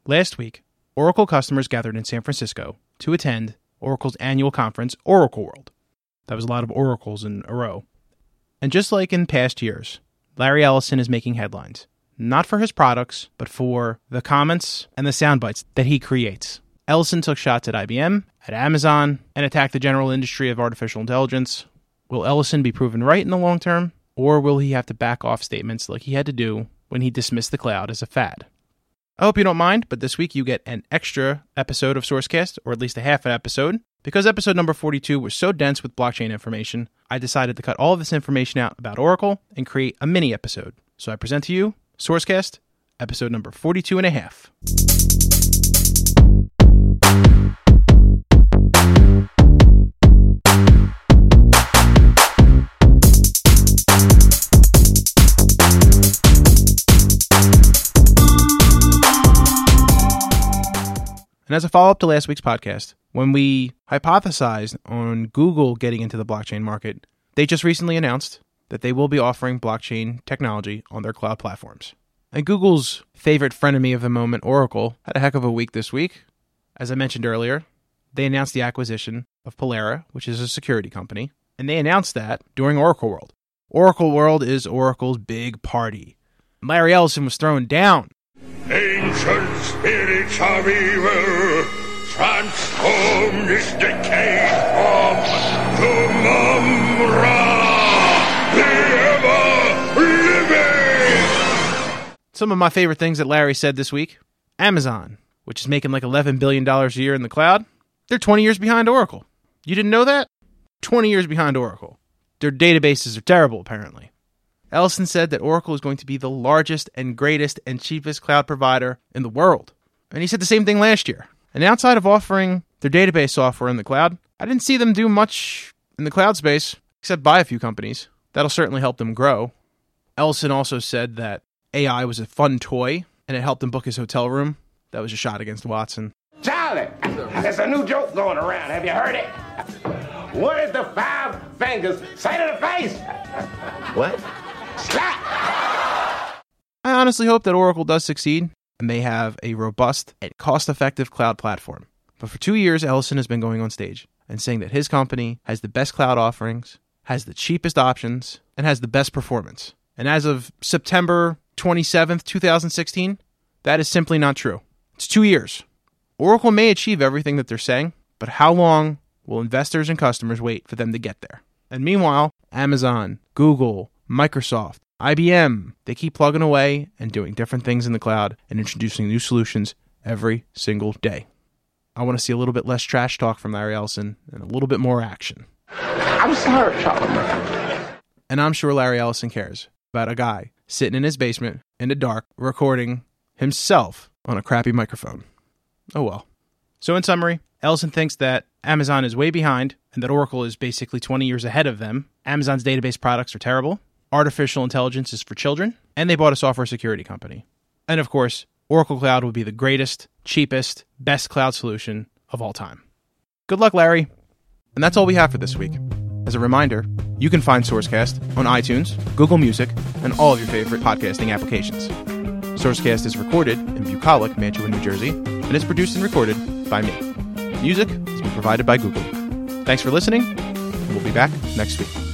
Last week, Oracle customers gathered in San Francisco to attend Oracle's annual conference, Oracle World. That was a lot of oracles in a row. And just like in past years, Larry Ellison is making headlines, not for his products, but for the comments and the sound bites that he creates. Ellison took shots at IBM, at Amazon, and attacked the general industry of artificial intelligence. Will Ellison be proven right in the long term, or will he have to back off statements like he had to do when he dismissed the cloud as a fad? I hope you don't mind, but this week you get an extra episode of Sourcecast, or at least a half an episode. Because episode number 42 was so dense with blockchain information, I decided to cut all of this information out about Oracle and create a mini episode. So I present to you Sourcecast, episode number 42 and a half. And as a follow-up to last week's podcast, when we hypothesized on Google getting into the blockchain market, they just recently announced that they will be offering blockchain technology on their cloud platforms. And Google's favorite frenemy of the moment, Oracle, had a heck of a week this week. As I mentioned earlier, they announced the acquisition of Pollara, which is a security company, and they announced that during Oracle World. Oracle World is Oracle's big party. Larry Ellison was thrown down. Ancient spirits of evil, transform this decayed form to Mum-Ra, the ever-living! Some of my favorite things that Larry said this week. Amazon, which is making like $11 billion a year in the cloud, they're 20 years behind Oracle. You didn't know that? 20 years behind Oracle. Their databases are terrible, apparently. Ellison said that Oracle is going to be the largest and greatest and cheapest cloud provider in the world. And he said the same thing last year. And outside of offering their database software in the cloud, I didn't see them do much in the cloud space, except buy a few companies. That'll certainly help them grow. Ellison also said that AI was a fun toy, and it helped him book his hotel room. That was a shot against Watson. Charlie, there's a new joke going around. Have you heard it? What does the five fingers say to the face? What? Slap! I honestly hope that Oracle does succeed, and they have a robust and cost-effective cloud platform. But for 2 years, Ellison has been going on stage and saying that his company has the best cloud offerings, has the cheapest options, and has the best performance. And as of September 27th, 2016, that is simply not true. It's 2 years. Oracle may achieve everything that they're saying, but how long will investors and customers wait for them to get there? And meanwhile, Amazon, Google, Microsoft, IBM, they keep plugging away and doing different things in the cloud and introducing new solutions every single day. I want to see a little bit less trash talk from Larry Ellison and a little bit more action. I'm sorry, Charlie. And I'm sure Larry Ellison cares about a guy sitting in his basement in the dark recording himself on a crappy microphone. Oh well. So in summary, Ellison thinks that Amazon is way behind and that Oracle is basically 20 years ahead of them. Amazon's database products are terrible. Artificial intelligence is for children, and they bought a software security company. And of course, Oracle Cloud will be the greatest, cheapest, best cloud solution of all time. Good luck, Larry. And that's all we have for this week. As a reminder, you can find Sourcecast on iTunes, Google Music, and all of your favorite podcasting applications. Sourcecast is recorded in Bucolic, Mantua, New Jersey, and is produced and recorded by me. Music has been provided by Google. Thanks for listening, and we'll be back next week.